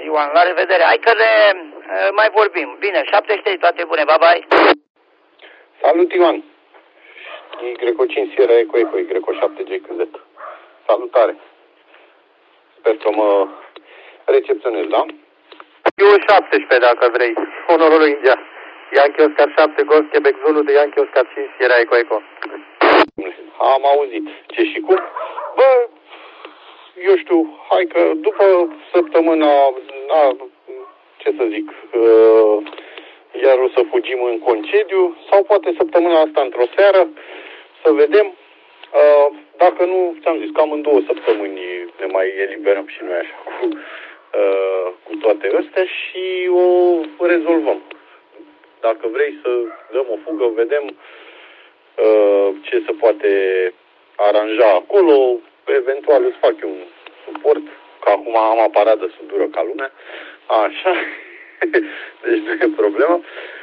Ioan, la revedere. Hai că ne mai vorbim. Bine, 73, toate bune, bye-bye. Salut, Ioan. E Greco 5 Sierra Eco Eco, e Greco 7 GQZ. Salutare. Sper că mă recepționezi, da? Eu 17, dacă vrei. Honorul India. Yankee Oscar 7, Golf, Quebec Zulu, de Yankee Oscar 5, Sierra Eco Eco. Am auzit. Ce și cum? Bă, eu știu, hai că după săptămâna, ce să zic, iar o să fugim în concediu, sau poate săptămâna asta într-o seară, să vedem. Dacă nu, ți-am zis, cam în 2 săptămâni ne mai eliberăm și noi așa cu toate astea și o rezolvăm. Dacă vrei să dăm o fugă, vedem ce se poate aranja acolo, eventual îți fac eu un suport, că acum am aparat de sudură ca lumea, așa, deci nu e problemă.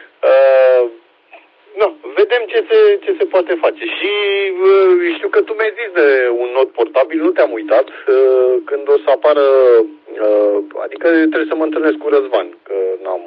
Vedem ce se poate face. Și știu că tu mi-ai zis de un not portabil, nu te-am uitat, când o să apară, adică trebuie să mă întâlnesc cu Răzvan, că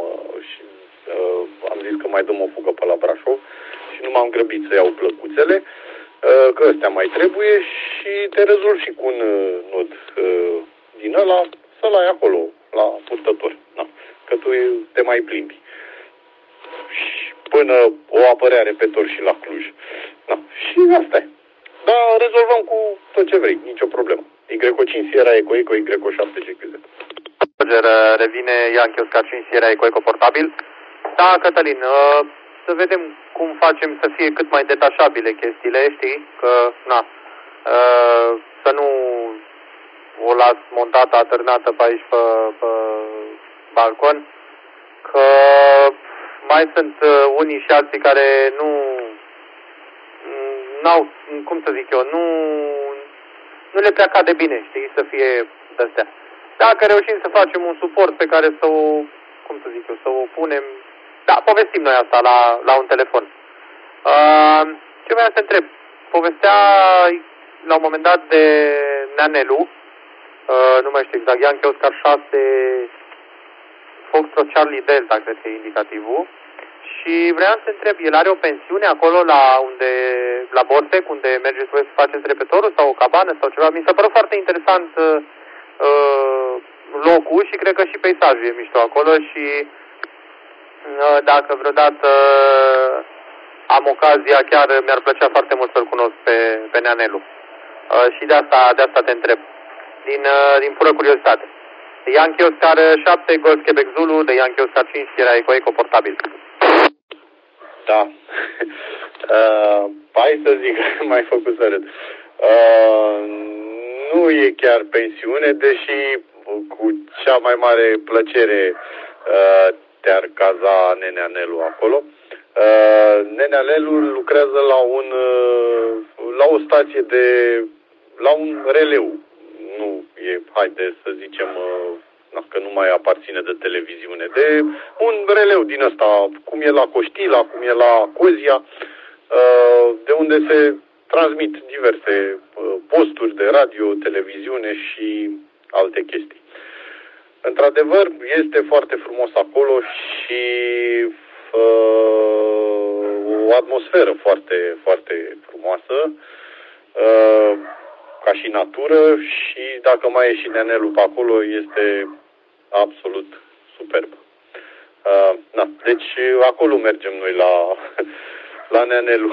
am zis că mai dăm o fugă pe la Brașov și nu m-am grăbit să iau plăcuțele, că ăstea mai trebuie și te rezolv și cu un nod din ăla, să-l ai acolo, la purtător. Da. Că tu te mai plimbi. Și până o apărea repetor și la Cluj. Da. Și asta e. Dar rezolvăm cu tot ce vrei, nicio problemă. Y5 Sierra Eco Eco, Y7 GQZ. Revine Yankee Oscar 5 Sierra Eco Eco portabil. Da, Cătălin, să vedem cum facem să fie cât mai detașabile chestiile, știi? Că, să nu o las montată, atârnată pe aici, pe balcon, că mai sunt unii și alții care n-au, cum să zic eu, nu le prea cade bine, știi, să fie de-astea. Dacă reușim să facem un suport pe care să o, cum să zic eu, să o punem, da, povestim noi asta la un telefon. Ce vreau să întreb? Povestea la un moment dat de Neanelu, nu mai știu exact, Yankee Oscar 6, Foxtrot Charlie Delta, cred că e indicativul. Și vreau să întreb, el are o pensiune acolo la Borsec, unde mergeți voi să faceți repetorul sau o cabană sau ceva? Mi s-a părut foarte interesant locul și cred că și peisajul e mișto acolo și dacă vreodată am ocazia, chiar mi-ar plăcea foarte mult să-l cunosc pe Neanelu. Și de asta te întreb, din pură curiozitate. Yankee Oscar 7, Golf Quebec Zulu, de Yankee Oscar 5, Sierra Eco Eco portabil. Da. Hai să zic, m-ai făcut să râd. Nu e chiar pensiune, deși cu cea mai mare plăcere te-ar caza Nenea Nelu acolo. Nenea Nelu lucrează la o stație la un releu. Nu e, haide să zicem, că nu mai aparține de televiziune, de un releu din ăsta, cum e la Coștila, cum e la Cozia, de unde se transmit diverse posturi de radio, televiziune și alte chestii. Într-adevăr, este foarte frumos acolo și o atmosferă foarte, foarte frumoasă, ca și natură, și dacă mai e și Neanelu pe acolo, este absolut superb. Deci acolo mergem noi la Neanelu.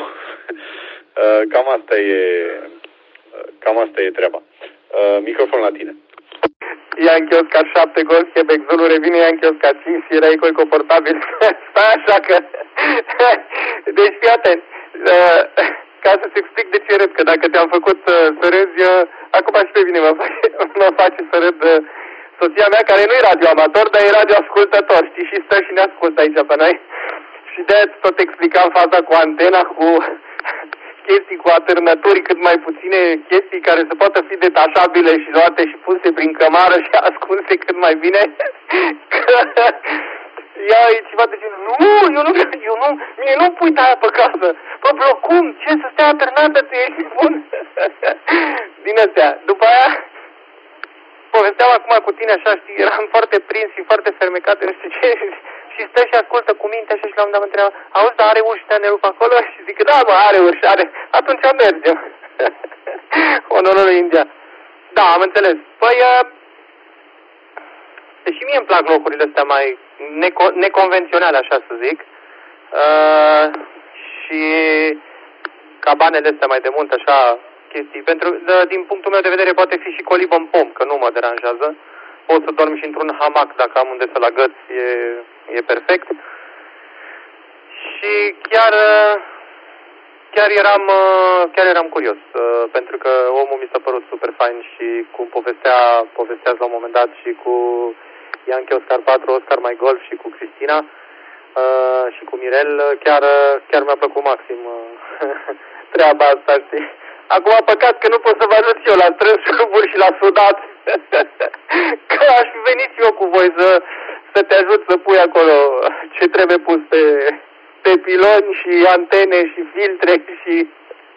Cam asta e treaba. Microfon la tine. Yankee Oscar 7, Golf Quebec Zulu, revine Yankee Oscar 5, Sierra Eco Eco portabil. Stai așa că... Deci fii atent. Ca să-ți explic de ce râd, că dacă te-am făcut să râzi, acum și pe mine mă face să râd soția mea, care nu e radioamator, dar e radioascultător, știi, și stă și ne ascultă aici pe noi. Și de-aia tot explicam faza cu antena, cu chestii, cu atârnături, cât mai puține chestii care să poată fi detașabile și luate și puse prin cămară și ascunse cât mai bine. Ea e ceva de genul, mie nu pui de-aia pe casă. Bă, cum? Ce, să stea atârnată? Tu ești bun? Din astea. După aia, povesteam acum cu tine așa, știi, eram foarte prins și foarte fermecat, nu știu ce, și stă și ascultă cu minte așa și la un moment dat mă întreabă, auzi, dar are uși de nerup acolo? Și zic, da, mă, are uși, are, atunci mergem. Onorul India. Da, am înțeles. Păi, deși mie îmi plac locurile astea mai neconvenționale, așa să zic, și cabanele astea mai de munt, așa, chestii. Din punctul meu de vedere poate fi și colibă în pom, că nu mă deranjează. Pot să dorm și într-un hamac dacă am unde să-l agăț, e perfect. Și chiar eram curios, pentru că omul mi s-a părut super fain și cum povesteați la un moment dat și cu Ianchi Oscar 4, Oscar Mai Golf și cu Cristina și cu Mirel, chiar mi-a plăcut maxim treaba asta, știi? Acum păcat că nu pot să vă ajut eu la strâns șuruburi și la sudat, că aș fi venit eu cu voi să te ajut să pui acolo ce trebuie pus pe piloni și antene și filtre și...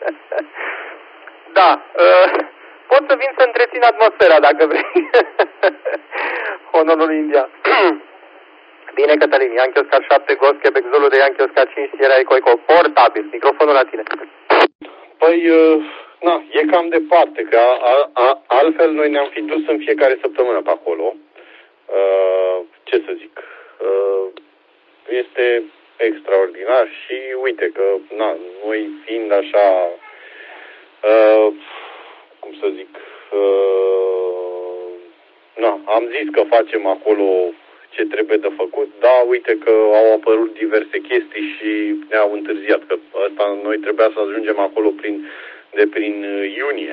Da, pot să vin să întrețin atmosfera dacă vrei. Onorul India. Bine, Cătălin, Ianchi Oscar 7, Ghost, Quebec Zulu de Ianchi Oscar 5, Sierra Eco Eco, portabil, microfonul la tine. Păi, e cam departe, că altfel noi ne-am fi dus în fiecare săptămână pe acolo. Ce să zic, este extraordinar și uite că, noi fiind așa, cum să zic, am zis că facem acolo ce trebuie de făcut, da, uite că au apărut diverse chestii și ne-au întârziat, că noi trebuia să ajungem acolo prin iunie.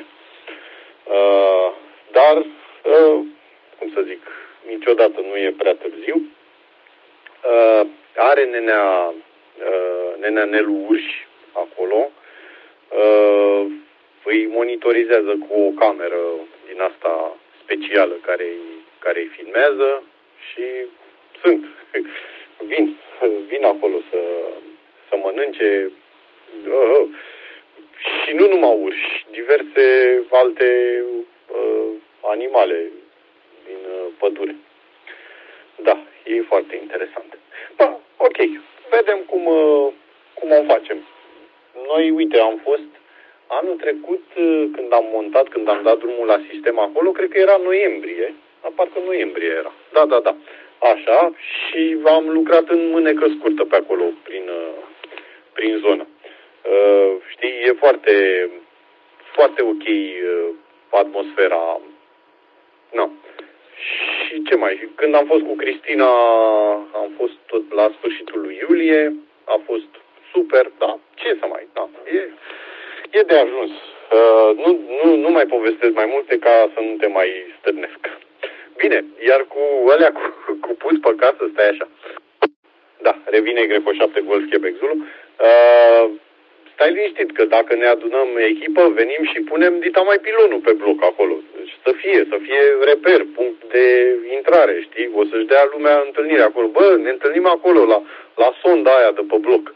Dar, cum să zic, niciodată nu e prea târziu. Are nenea Nelu Urși acolo, îi monitorizează cu o cameră din asta specială care îi filmează și vin acolo să mănânce și nu numai urși, diverse alte animale din pădure. Da, e foarte interesant. Da, ok, vedem cum o facem. Noi, uite, am fost anul trecut când am montat, când am dat drumul la sistem acolo, cred că era noiembrie, parcă noiembrie era. Da. Așa, și am lucrat în mânecă scurtă pe acolo, prin zonă. Știi, e foarte, foarte ok atmosfera. Și ce mai? Când am fost cu Cristina, am fost tot la sfârșitul lui iulie, a fost super, da, ce să mai, da, e de ajuns. Nu mai povestesc mai multe ca să nu te mai stârnesc. Bine, iar cu alea cu pus pe casă, stai așa. Da, revine Greco 7 Golf Quebec Zulu. Stai liniștit că dacă ne adunăm echipă, venim și punem dita mai pilonul pe bloc acolo. Deci să fie reper, punct de intrare, știi? O să-și dea lumea întâlnire acolo. Bă, ne întâlnim acolo la sonda aia de pe bloc.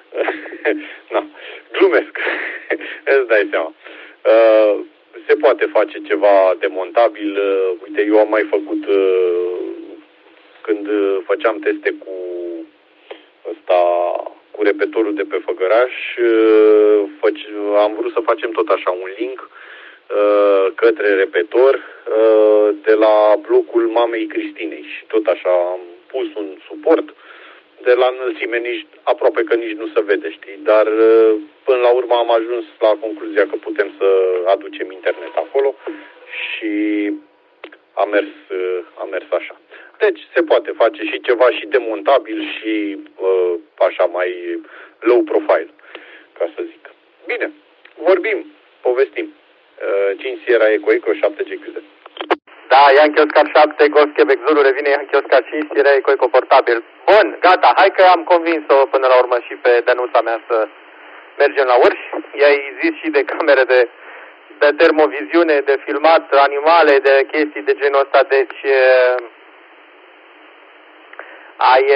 Glumesc. Îți dai seama. Se poate face ceva demontabil. Uite, eu am mai făcut când făceam teste cu repetorul de pe Făgăraș, am vrut să facem tot așa un link către repetor de la blocul mamei Cristinei și tot așa am pus un suport de la înălțime, aproape că nici nu se vede, știi, dar până la urmă am ajuns la concluzia că putem să aducem internet acolo și a mers așa. Deci se poate face și ceva și demontabil și așa mai low profile, ca să zic. Bine, povestim. 5 Sierra Eco Eco 7 GQZ. Da, Ianchi Oscar 7, Ghost Quebec Zulu, revine Ianchi Oscar 5, Sierra Eco Eco portabil. Bun, gata, hai că am convins-o până la urmă și pe Danuța mea să mergem la urși. I-ai zis și de camere de termoviziune, de filmat animale, de chestii de genul ăsta, deci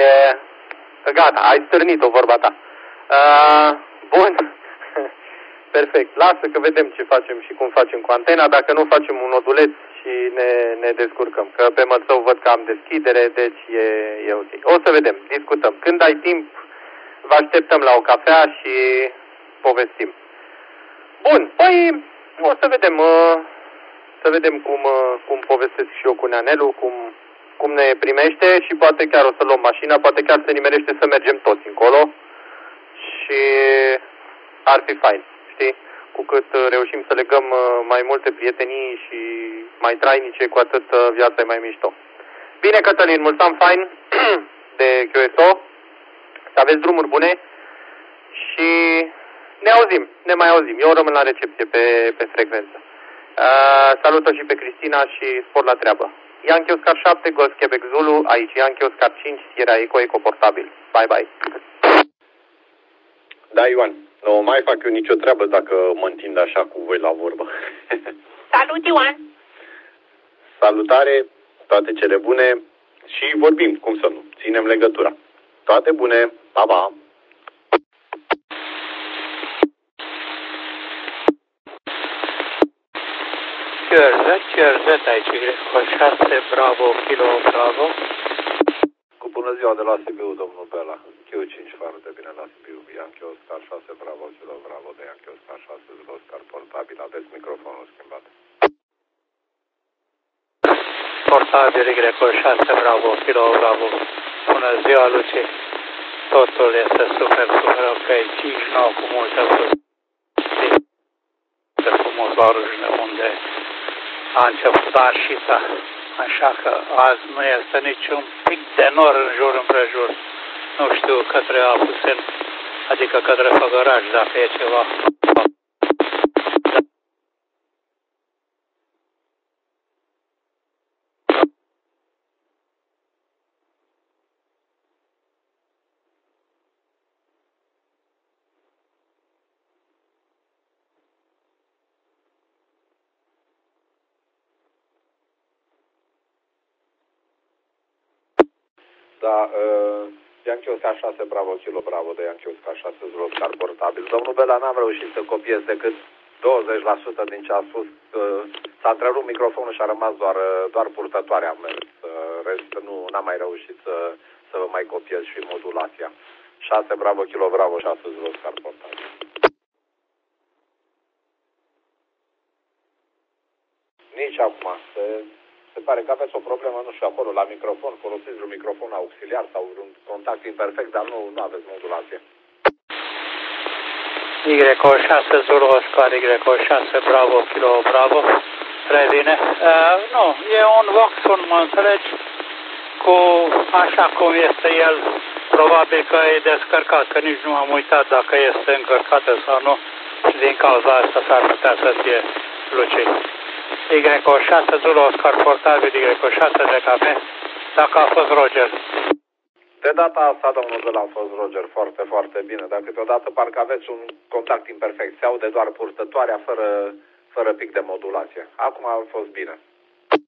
ai stârnit-o vorba ta. Bun. Perfect. Lasă că vedem ce facem și cum facem cu antena. Dacă nu facem un noduleț și ne descurcăm. Că pe măsău văd că am deschidere, deci e ok. O să vedem, discutăm. Când ai timp, vă așteptăm la o cafea și povestim. Bun, păi o să vedem. Să vedem cum povestesc și eu cu Neanelu, cum ne primește și poate chiar o să luăm mașina, poate chiar se nimerește să mergem toți încolo și ar fi fain, știi? Cu cât reușim să legăm mai multe prietenii și mai trainice, cu atât viața e mai mișto. Bine, Cătălin, mulțumim fain de QSO, să aveți drumuri bune și ne auzim, ne mai auzim. Eu rămân la recepție pe frecvență. Salut-o și pe Cristina și spor la treabă. Yankee Oscar 7, Golf Quebec Zulu, aici Yankee Oscar 5, Sierra Eco portabil. Bye, bye. Da, Ioan, nu mai fac eu nicio treabă dacă mă întind așa cu voi la vorbă. Salut, Ioan! Salutare, toate cele bune și vorbim, cum să nu, ținem legătura. Toate bune, pa, pa! Cărzet aici, cu 6, bravo, kilo, bravo. Cu bună ziua de la Sibiu, domnul Bela. Q5 foarte bine la Sibiu. Yankee Oscar 6, bravo, kilo, bravo, de Yankee Oscar 6, Oscar portabil. Aveți microfonul schimbat. Portabil, Y6, bravo, kilo, bravo. Bună ziua, Luci. Totul este super ok. 5-9 cu multă frustrare. Frumos la Râșne, unde a început arșița, așa că azi nu este niciun pic de nor în jur împrejur. Nu știu către Apusen, adică către Făgăraș, dacă e ceva. Da, Yankee Oscar 6, bravo, kilo, bravo, de Yankee Oscar 6, Oscar portabil. Domnul Bela, n-am reușit să copiez decât 20% din ce a spus. S-a întrerupt microfonul și a rămas doar purtătoarea mers. Rest n-am mai reușit să vă mai copiez și modulația. 6, bravo, kilo, bravo, 6, Oscar portabil. Nici acum. Se pare că aveți o problemă, nu știu, acolo la microfon. Folosiți un microfon auxiliar sau un contact imperfect, dar nu aveți modulație. Y6, Zulu, Oscar, Y6, bravo, kilo, bravo. Revine. Nu, e un Voxon, mă înțelegi, cu așa cum este el. Probabil că e descărcat, că nici nu am uitat dacă este încărcată sau nu. Și din cauza asta s-ar putea să fie lucid. Y6, Zulu, Oscar, portabil, Y6, DKP, dacă a fost Roger. De data asta, domnul Bela, a fost Roger foarte, foarte bine, dar câteodată parcă aveți un contact imperfect. Se aude doar purtătoarea fără pic de modulație. Acum a fost bine.